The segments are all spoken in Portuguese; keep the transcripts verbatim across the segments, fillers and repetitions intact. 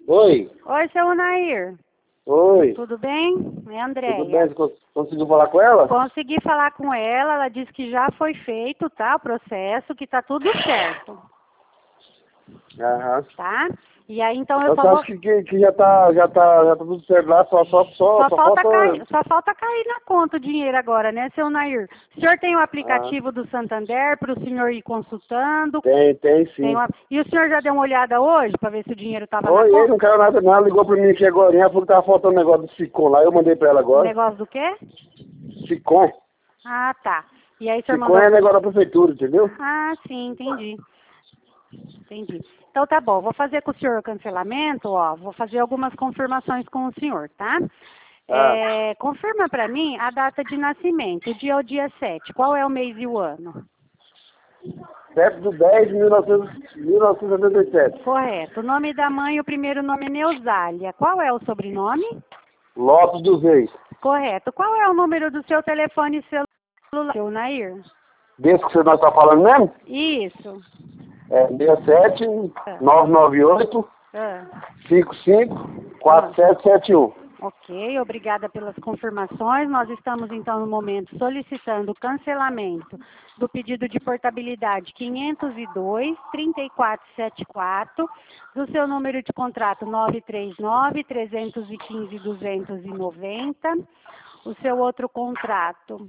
Oi. Oi, seu Nair. Oi. Tudo bem? É Andréia. Tudo bem? Você cons- conseguiu falar com ela? Consegui falar com ela, ela disse que já foi feito, tá, o processo, que tá tudo certo, Aham. tá? E aí, então, eu Eu só só vou... acho que, que, que já, tá, já, tá, já tá tudo certo lá, só, só, só, Só só falta, falta... cair, só falta cair na conta o dinheiro agora, né, seu Nair? O senhor tem o Ah, aplicativo do Santander para o senhor ir consultando? tem, tem Tem sim. uma... E o senhor já deu uma olhada hoje para ver se o dinheiro estava na Oi, ele conta? não quero nada não, ela ligou pra mim aqui agora, ela falou que tava faltando um negócio do Sicom lá, eu mandei pra ela Um agora. negócio do quê? Sicom. Ah, tá. E aí o senhor Sicom mandou... é negócio da prefeitura, entendeu? Ah, sim, entendi. Entendi. Então tá bom, vou fazer com o senhor o cancelamento, ó, vou fazer algumas confirmações com o senhor, tá? Ah, É, confirma pra mim a data de nascimento, o dia é o dia sete, qual é o mês e o ano? sete de dez de mil novecentos mil novecentos e setenta e sete. Correto. O nome da mãe, o primeiro nome é Neuzália. Qual é o sobrenome? Lopes dos Reis. Correto. Qual é o número do seu telefone celular, seu Nair? Desse que você nós tá falando mesmo? Isso. É seis sete nove nove oito Ah, cinco cinco quatro sete sete um. ok, obrigada pelas confirmações. Nós estamos, então, no momento, solicitando o cancelamento do pedido de portabilidade quinhentos e dois, trinta e quatro setenta e quatro, do seu número de contrato nove três nove, trezentos e quinze, duzentos e noventa, o seu outro contrato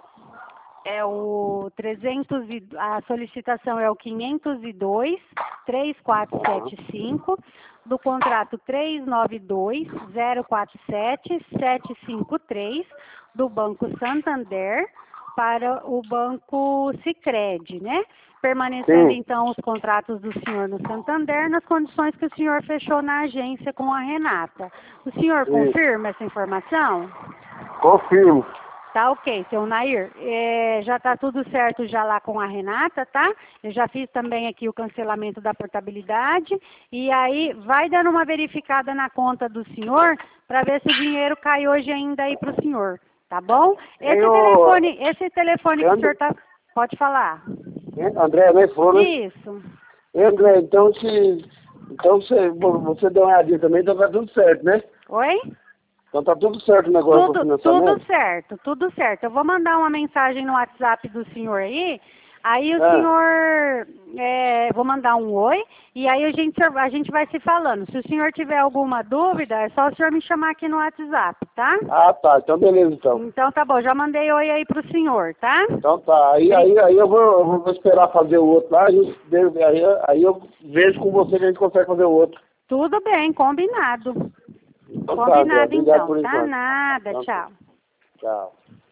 é o trezentos e, a solicitação é o quinhentos e dois, três quatro sete cinco, do contrato trezentos e noventa e dois, zero quatro sete, sete cinco três, do Banco Santander para o Banco Sicredi, né? Permanecendo, Sim, então, os contratos do senhor no Santander nas condições que o senhor fechou na agência com a Renata. O senhor isso. confirma essa informação? Confirmo. Tá ok, seu Nair. É, já tá tudo certo já lá com a Renata, tá? Eu já fiz também aqui o cancelamento da portabilidade. E aí, vai dando uma verificada na conta do senhor para ver se o dinheiro cai hoje ainda aí pro senhor, tá bom? Esse Eu, telefone, esse telefone que o senhor André, tá... Pode falar. André, né, falou, né? Isso. Ei, André, então se... Então você, você deu uma olhadinha também, então tá tudo certo, né? Oi? Então tá tudo certo o negócio do Tudo, tudo financiamento? certo, tudo certo. Eu vou mandar uma mensagem no WhatsApp do senhor aí, aí o Ah, senhor, é, vou mandar um oi, e aí a gente, a gente vai se falando. Se o senhor tiver alguma dúvida, é só o senhor me chamar aqui no WhatsApp, tá? ah, tá, então beleza então. Então tá bom, já mandei oi aí pro senhor, tá? Então tá, aí, aí, aí eu, vou, eu vou esperar fazer o outro lá, a gente, aí, aí eu vejo com você que a gente consegue fazer o outro. Tudo bem, combinado. Então tá, André, Combinado obrigado então, por tá? enquanto. Nada, Então tá. tchau. Tchau.